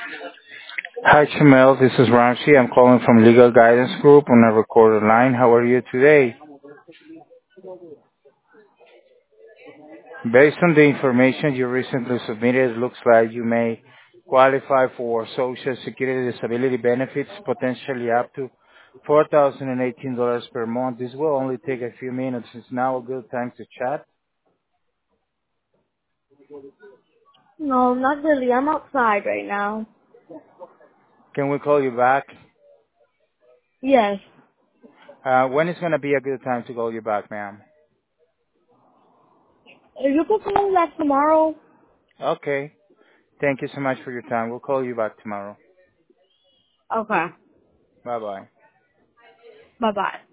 Hi, Chamel. This is Ramsey. I'm calling from Legal Guidance Group on a recorded line. How are you today? Based on the information you recently submitted, it looks like you may qualify for Social Security disability benefits, potentially up to $4,018 per month. This will only take a few minutes. It's now a good time to chat. No, not really. I'm outside right now. Can we call you back? Yes. When is going to be a good time to call you back, ma'am? You can call me back tomorrow. Okay. Thank you so much for your time. We'll call you back tomorrow. Okay. Bye-bye. Bye-bye.